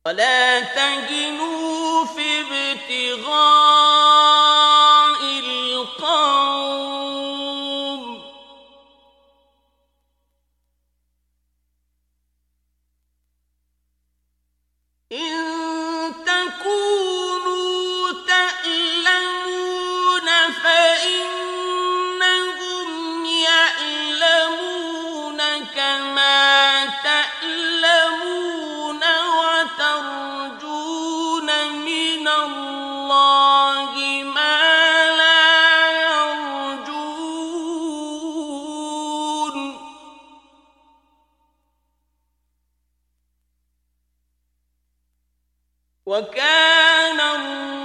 ولا تهنوا في ابتغاء القوم إن تكونوا تألمون فإنهم يألمون كما تألمون وترجون من الله ما لا يرجون وكان الله